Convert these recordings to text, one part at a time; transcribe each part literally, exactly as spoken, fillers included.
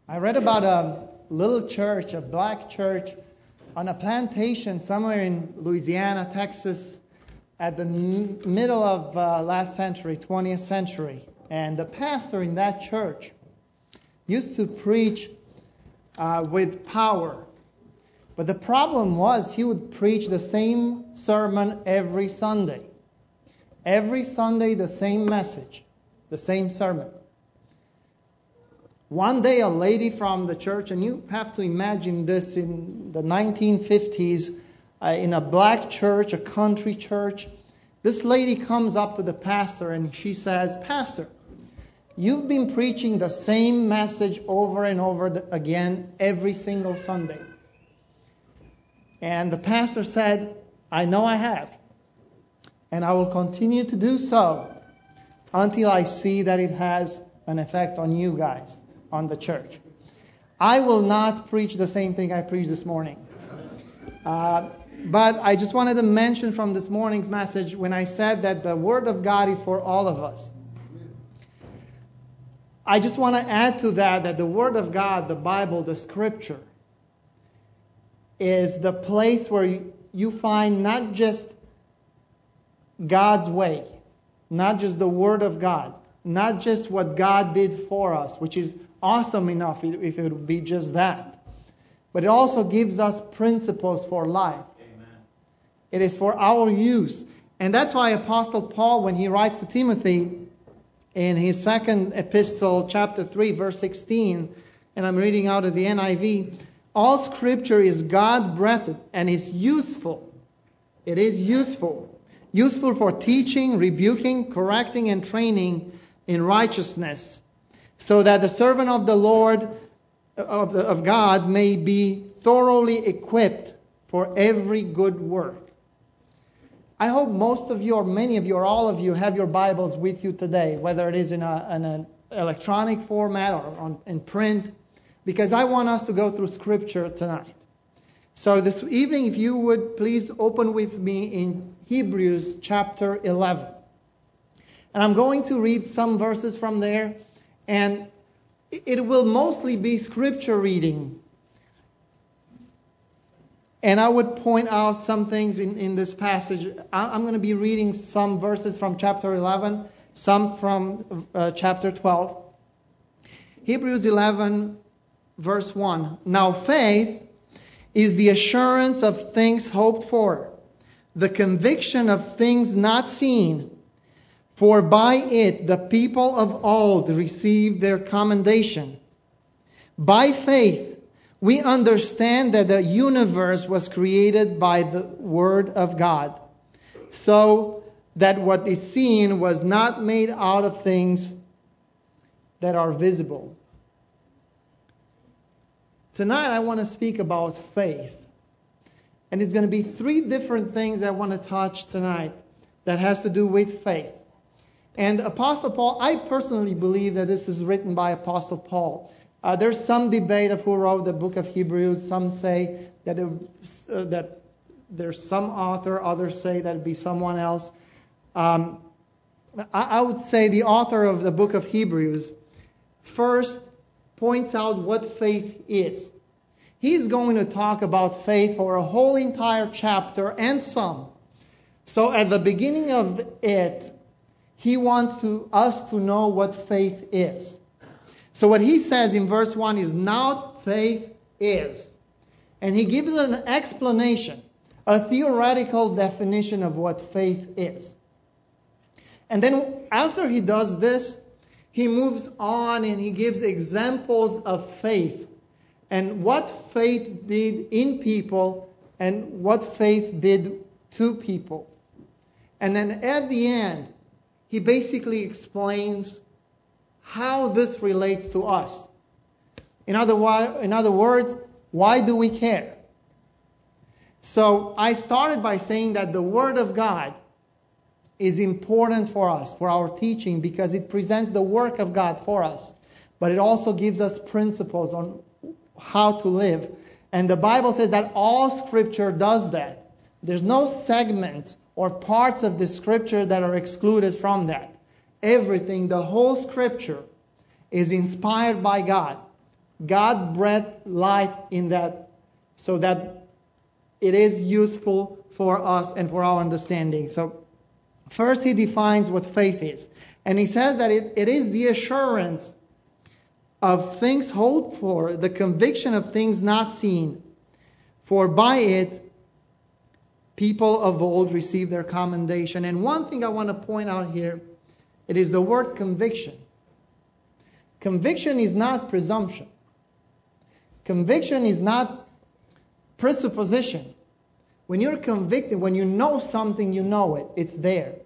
I read about a little church, a black church, on a plantation somewhere in Louisiana, Texas, at the m- middle of uh, last century, twentieth century. And the pastor in that church used to preach uh, with power. But the problem was he would preach the same sermon every Sunday. Every Sunday, the same message, the same sermon. One day, a lady from the church, and you have to imagine this in the nineteen fifties, uh, in a black church, a country church. This lady comes up to the pastor and she says, "Pastor, you've been preaching the same message over and over again every single Sunday." And the pastor said, "I know I have. And I will continue to do so until I see that it has an effect on you guys, on the church. I will not preach the same thing I preached this morning." Uh, but I just wanted to mention from this morning's message when I said that the Word of God is for all of us. I just want to add to that that the Word of God, the Bible, the Scripture, is the place where you find not just God's way, not just the Word of God, not just what God did for us, which is awesome enough if it would be just that. But it also gives us principles for life. Amen. It is for our use. And that's why Apostle Paul, when he writes to Timothy in his second epistle, chapter three, verse sixteen, and I'm reading out of the N I V, all Scripture is God-breathed and is useful. It is useful. Useful for teaching, rebuking, correcting, and training in righteousness, so that the servant of the Lord, of, the, of God, may be thoroughly equipped for every good work. I hope most of you, or many of you, or all of you, have your Bibles with you today, whether it is in, a, in an electronic format or on, in print, because I want us to go through Scripture tonight. So this evening, if you would please open with me in Hebrews chapter eleven. And I'm going to read some verses from there, and it will mostly be Scripture reading. And I would point out some things in, in this passage. I'm going to be reading some verses from chapter eleven, some from uh, chapter twelve. Hebrews eleven, verse one. Now faith is the assurance of things hoped for, the conviction of things not seen. For by it the people of old received their commendation. By faith we understand that the universe was created by the Word of God, so that what is seen was not made out of things that are visible. Tonight I want to speak about faith. And it's going to be three different things I want to touch tonight that has to do with faith. And Apostle Paul, I personally believe that this is written by Apostle Paul. Uh, there's some debate of who wrote the book of Hebrews. Some say that, it, uh, that there's some author. Others say that it'd be someone else. Um, I, I would say the author of the book of Hebrews first points out what faith is. He's going to talk about faith for a whole entire chapter and some. So at the beginning of it, he wants to, us to know what faith is. So what he says in verse one is, now faith is. And he gives an explanation, a theoretical definition of what faith is. And then after he does this, he moves on and he gives examples of faith and what faith did in people and what faith did to people. And then at the end, he basically explains how this relates to us. In other, in other words, why do we care? So I started by saying that the Word of God is important for us, for our teaching, because it presents the work of God for us. But it also gives us principles on how to live. And the Bible says that all Scripture does that. There's no segments or parts of the Scripture that are excluded from that. Everything, the whole Scripture, is inspired by God, God breathed life in that so that it is useful for us and for our understanding. So first he defines what faith is. And he says that it, it is the assurance of things hoped for, the conviction of things not seen. For by it, people of old received their commendation. And one thing I want to point out here, it is the word conviction. Conviction is not presumption. Conviction is not presupposition. When you're convicted, when you know something, you know it. It's there.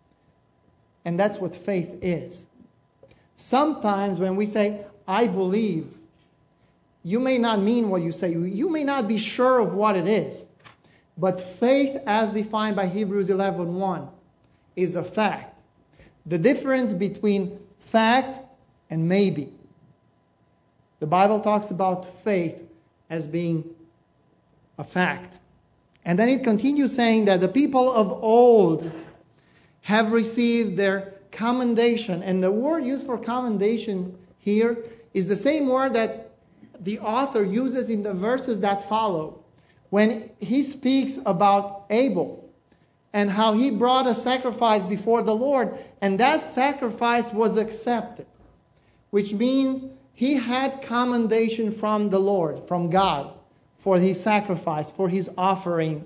And that's what faith is. Sometimes when we say, I believe, you may not mean what you say. You may not be sure of what it is. But faith, as defined by Hebrews eleven one, is a fact. The difference between fact and maybe. The Bible talks about faith as being a fact. And then it continues saying that the people of old have received their commendation. And the word used for commendation here is the same word that the author uses in the verses that follow when he speaks about Abel and how he brought a sacrifice before the Lord, and that sacrifice was accepted, which means he had commendation from the Lord, from God, for his sacrifice, for his offering.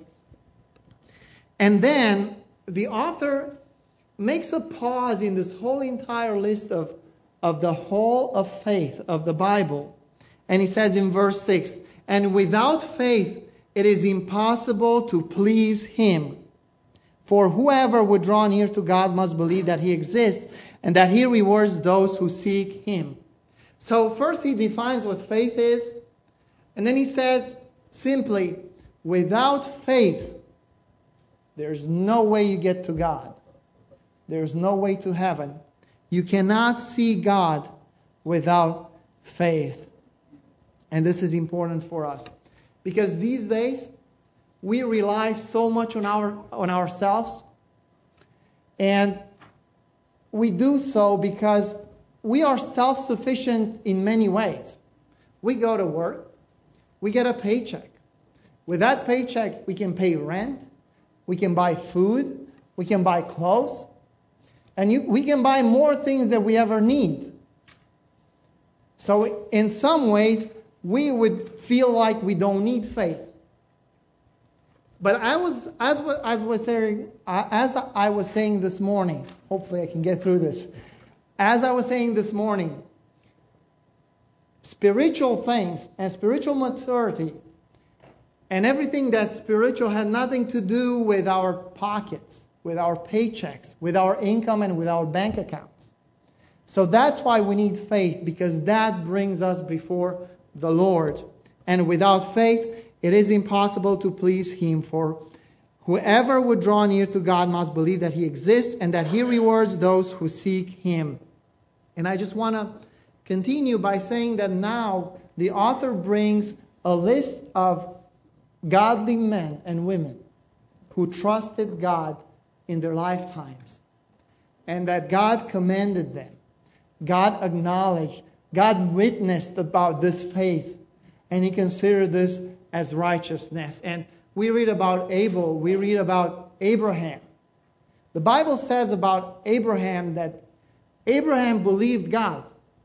And then the author makes a pause in this whole entire list of, of the whole of faith of the Bible. And he says in verse six, and without faith it is impossible to please him. For whoever would draw near to God must believe that he exists and that he rewards those who seek him. So first he defines what faith is, and then he says simply, without faith, there's no way you get to God. There's no way to heaven. You cannot see God without faith. And this is important for us. Because these days, we rely so much on our on ourselves. And we do so because we are self-sufficient in many ways. We go to work. We get a paycheck. With that paycheck, we can pay rent. We can buy food. We can buy clothes. And you, we can buy more things than we ever need. So in some ways, we would feel like we don't need faith. But I was, as, as, was saying, as I was saying this morning, hopefully I can get through this. As I was saying this morning, spiritual things and spiritual maturity and everything that's spiritual had nothing to do with our pockets, with our paychecks, with our income, and with our bank accounts. So that's why we need faith, because that brings us before the Lord. And without faith, it is impossible to please him. For whoever would draw near to God must believe that he exists and that he rewards those who seek him. And I just want to continue by saying that now the author brings a list of godly men and women who trusted God in their lifetimes, and that God commended them. God acknowledged, God witnessed about this faith, and he considered this as righteousness. And we read about Abel, we read about Abraham. The Bible says about Abraham that Abraham believed God.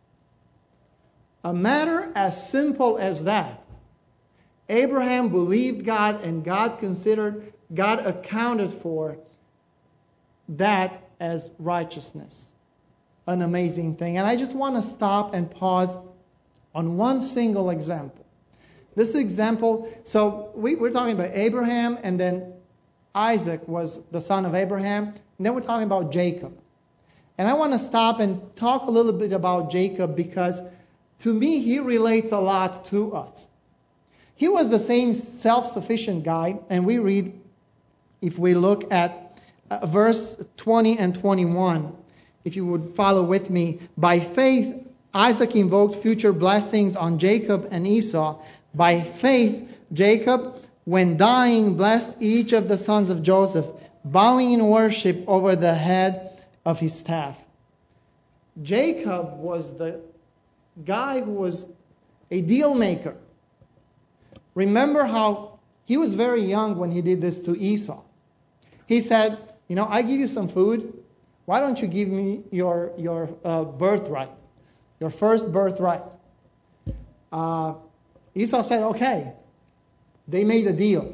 A matter as simple as that. Abraham believed God, and God considered, God accounted for that as righteousness. An amazing thing. And I just want to stop and pause on one single example. This example, so we, we're talking about Abraham, and then Isaac was the son of Abraham, and then we're talking about Jacob. And I want to stop and talk a little bit about Jacob, because to me he relates a lot to us. He was the same self-sufficient guy, and we read, if we look at uh, verse twenty and twenty-one, if you would follow with me. By faith, Isaac invoked future blessings on Jacob and Esau. By faith, Jacob, when dying, blessed each of the sons of Joseph, bowing in worship over the head of his staff. Jacob was the guy who was a deal maker. Remember how he was very young when he did this to Esau. He said, you know, I give you some food. Why don't you give me your, your uh, birthright, your first birthright? Uh, Esau said, okay. They made a deal.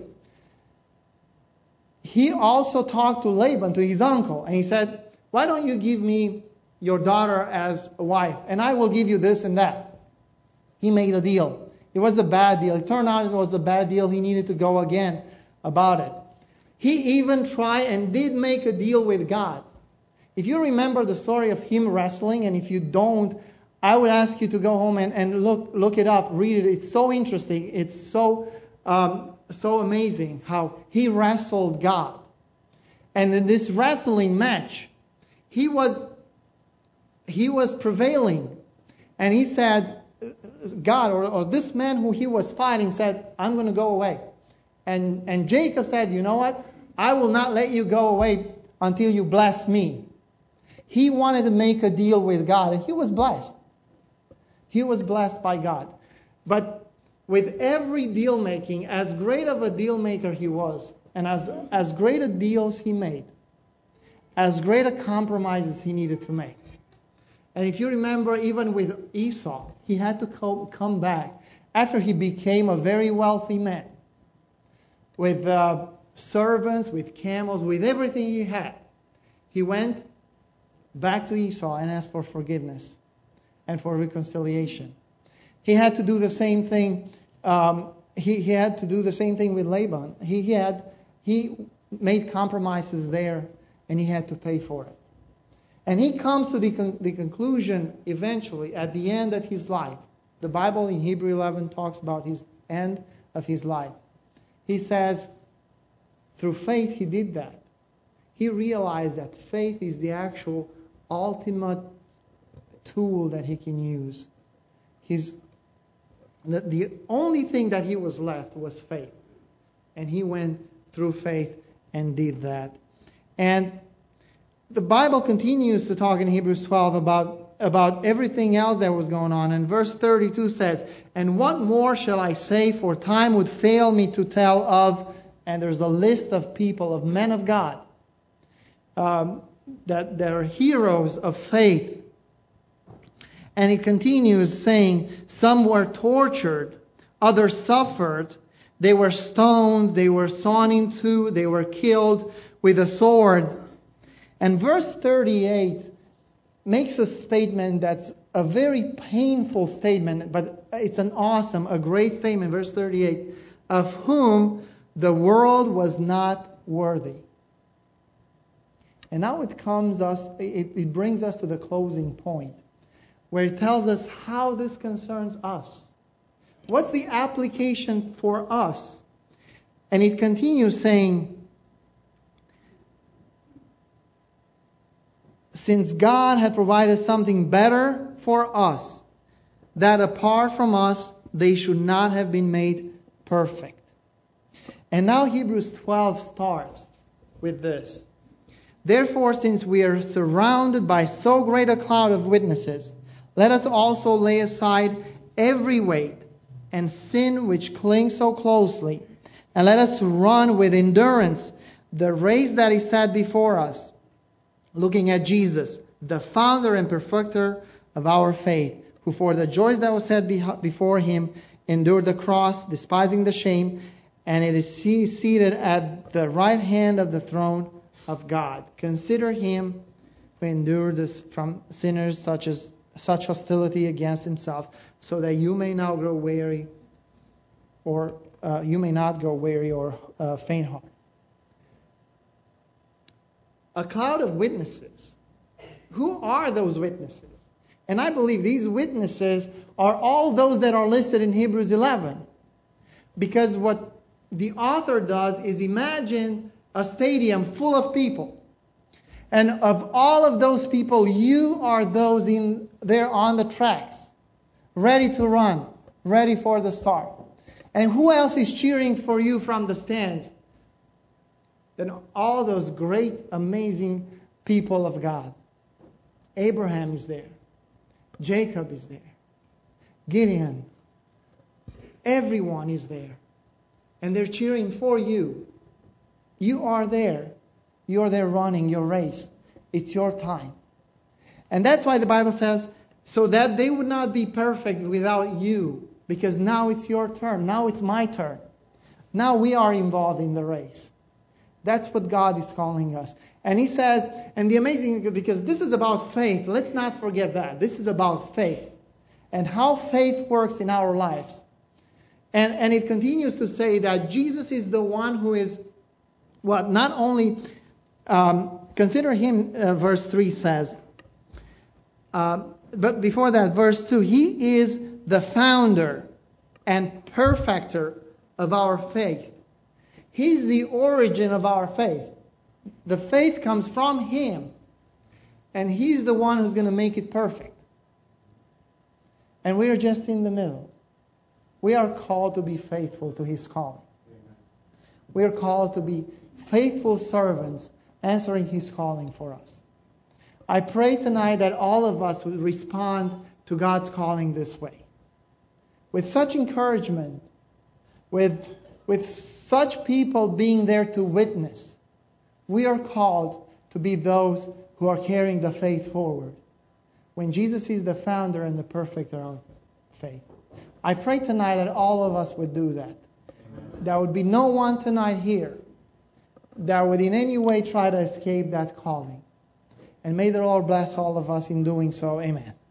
He also talked to Laban, to his uncle, and he said, why don't you give me your daughter as a wife, and I will give you this and that. He made a deal. It was a bad deal. It turned out it was a bad deal. He needed to go again about it. He even tried and did make a deal with God. If you remember the story of him wrestling, and if you don't, I would ask you to go home and, and look look it up, read it. It's so interesting. It's so um, so amazing how he wrestled God. And in this wrestling match, he was he was prevailing. And he said, God, or, or this man who he was fighting said, I'm going to go away. And, and Jacob said, you know what? I will not let you go away until you bless me. He wanted to make a deal with God, and he was blessed. He was blessed by God. But with every deal making, as great of a deal maker he was, and as, as great a deals he made, as great a compromises he needed to make. And if you remember, even with Esau, he had to co- come back after he became a very wealthy man, with uh, servants, with camels, with everything he had. He went back to Esau and asked for forgiveness and for reconciliation. He had to do the same thing. Um, he, he had to do the same thing with Laban. He, he had he made compromises there, and he had to pay for it. And he comes to the, con- the conclusion eventually at the end of his life. The Bible in Hebrew eleven talks about his end of his life. He says, through faith he did that. He realized that faith is the actual ultimate tool that he can use. His, the, the only thing that he was left was faith. And he went through faith and did that. And the Bible continues to talk in Hebrews twelve about, about everything else that was going on. And verse thirty-two says, and what more shall I say, for time would fail me to tell of, and there's a list of people, of men of God, um, that, that are heroes of faith. And it continues saying, some were tortured, others suffered, they were stoned, they were sawn in two, they were killed with a sword. And verse thirty-eight makes a statement that's a very painful statement, but it's an awesome, a great statement. Verse thirty-eight, of whom the world was not worthy. And now it comes us, it, it brings us to the closing point, where it tells us how this concerns us. What's the application for us? And it continues saying, since God had provided something better for us, that apart from us, they should not have been made perfect. And now Hebrews twelve starts with this. Therefore, since we are surrounded by so great a cloud of witnesses, let us also lay aside every weight and sin which clings so closely, and let us run with endurance the race that is set before us, looking at Jesus, the founder and perfecter of our faith, who for the joy that was set before him endured the cross, despising the shame, and it is seated at the right hand of the throne of God. Consider him who endured this from sinners such as such hostility against himself, so that you may now grow weary, or uh, you may not grow weary or uh, faint-hearted. A cloud of witnesses. Who are those witnesses? And I believe these witnesses are all those that are listed in Hebrews eleven. Because what the author does is imagine a stadium full of people. And of all of those people, you are those in there on the tracks, ready to run, ready for the start. And who else is cheering for you from the stands? Then all those great, amazing people of God. Abraham is there. Jacob is there. Gideon, Everyone is there. And they're cheering for you. You are there. You're there running your race. It's your time. And that's why the Bible says, so that they would not be perfect without you. Because now it's your turn. Now it's my turn. Now we are involved in the race. That's what God is calling us. And He says, and the amazing thing, because this is about faith. Let's not forget that. This is about faith. And how faith works in our lives. And, and it continues to say that Jesus is the one who is, what, not only, um, consider Him, uh, verse three says, uh, but before that, verse two, He is the founder and perfecter of our faith. He's the origin of our faith. The faith comes from Him. And He's the one who's going to make it perfect. And we are just in the middle. We are called to be faithful to His calling. We are called to be faithful servants answering His calling for us. I pray tonight that all of us would respond to God's calling this way. With such encouragement, with, with such people being there to witness, we are called to be those who are carrying the faith forward. When Jesus is the founder and the perfecter of faith. I pray tonight that all of us would do that. There would be no one tonight here that would in any way try to escape that calling. And may the Lord bless all of us in doing so. Amen.